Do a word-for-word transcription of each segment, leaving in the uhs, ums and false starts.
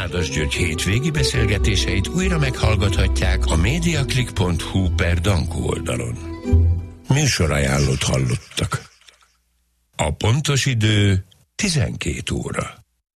Nádas György hétvégi beszélgetéseit újra meghallgathatják a mediaclick pont hu per Dankó oldalon. Műsorajánlót hallottak. A pontos idő tizenkét óra.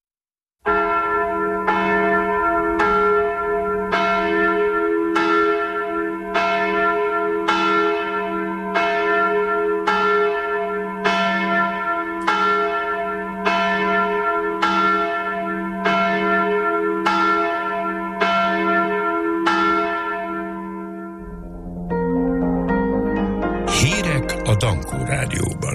A Dankó Rádióban.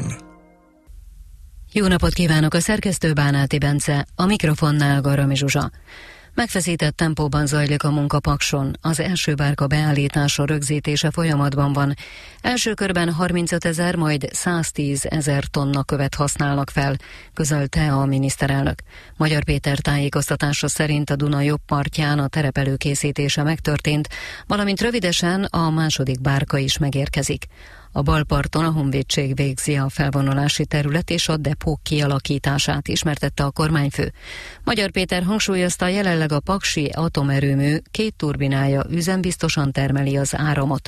Jó napot kívánok, a szerkesztő Bánáti Bence, a mikrofonnál Garami Zsuzsa. Megfeszített tempóban zajlik a munka Pakson, az első bárka beállítása, rögzítése folyamatban van. Első körben harmincöt ezer, majd száztíz ezer tonna követ használnak fel, közölte a miniszterelnök. Magyar Péter tájékoztatása szerint a Duna jobb partján a terep előkészítése megtörtént, valamint rövidesen a második bárka is megérkezik. A balparton a Honvédség végzi a felvonulási terület és a depók kialakítását, ismertette a kormányfő. Magyar Péter hangsúlyozta, jelenleg a paksi atomerőmű két turbinája üzembiztosan termeli az áramot.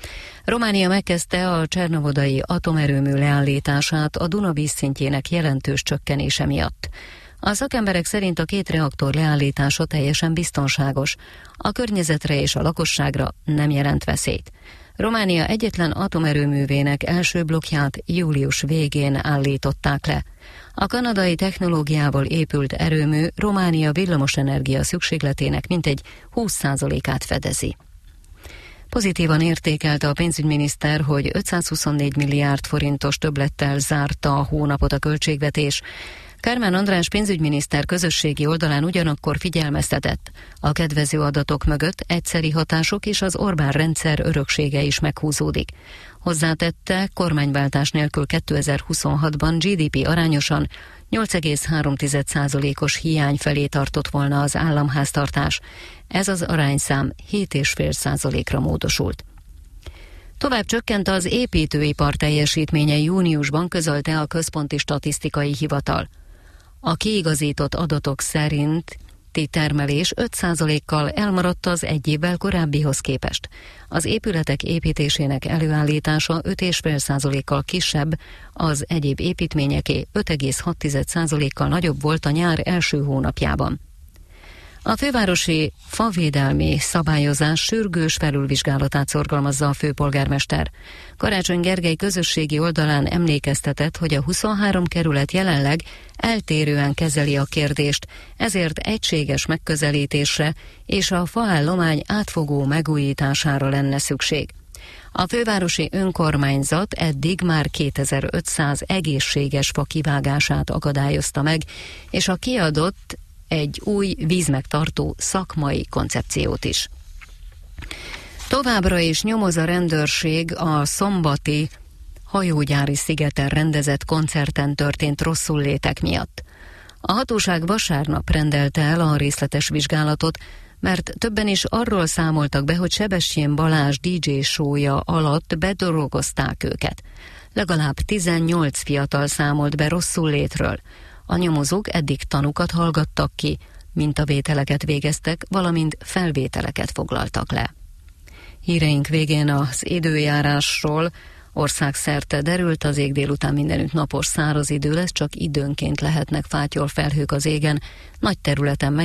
Románia megkezdte a csernovodai atomerőmű leállítását a Duna vízszintjének jelentős csökkenése miatt. A szakemberek szerint a két reaktor leállítása teljesen biztonságos, a környezetre és a lakosságra nem jelent veszélyt. Románia egyetlen atomerőművének első blokkját július végén állították le. A kanadai technológiával épült erőmű Románia villamosenergia szükségletének mintegy húsz százalékát fedezi. Pozitívan értékelte a pénzügyminiszter, hogy ötszázhuszonnégy milliárd forintos többlettel zárta a hónapot a költségvetés. Kármán András pénzügyminiszter közösségi oldalán ugyanakkor figyelmeztetett. A kedvező adatok mögött egyszeri hatások és az Orbán rendszer öröksége is meghúzódik. Hozzátette, kormányváltás nélkül kétezer-huszonhatban gé dé pé arányosan nyolc egész három százalékos hiány felé tartott volna az államháztartás. Ez az arányszám hét egész öt százalékra módosult. Tovább csökkent az építőipar teljesítménye júniusban, közölte a Központi Statisztikai Hivatal. A kiigazított adatok szerinti termelés öt százalékkal elmaradt az egy évvel korábbihoz képest. Az épületek építésének előállítása öt egész öt százalékkal kisebb, az egyéb építményeké öt egész hat százalékkal nagyobb volt a nyár első hónapjában. A fővárosi favédelmi szabályozás sürgős felülvizsgálatát szorgalmazza a főpolgármester. Karácsony Gergely közösségi oldalán emlékeztetett, hogy a huszonhárom kerület jelenleg eltérően kezeli a kérdést, ezért egységes megközelítésre és a faállomány átfogó megújítására lenne szükség. A fővárosi önkormányzat eddig már kétezer-ötszáz egészséges fa kivágását akadályozta meg, és a kiadott egy új vízmegtartó szakmai koncepciót is. Továbbra is nyomoz a rendőrség a szombati hajógyári szigeten rendezett koncerten történt rosszullétek miatt. A hatóság vasárnap rendelte el a részletes vizsgálatot, mert többen is arról számoltak be, hogy Sebestyén Balázs dé dzsé show-ja alatt bedorogozták őket. Legalább tizennyolc fiatal számolt be rosszullétről. A nyomozók eddig tanukat hallgattak ki, mintavételeket végeztek, valamint felvételeket foglaltak le. Híreink végén az időjárásról. Országszerte derült, az ég délután mindenütt napos száraz idő lesz, csak időnként lehetnek fátyol felhők az égen, nagy területen meg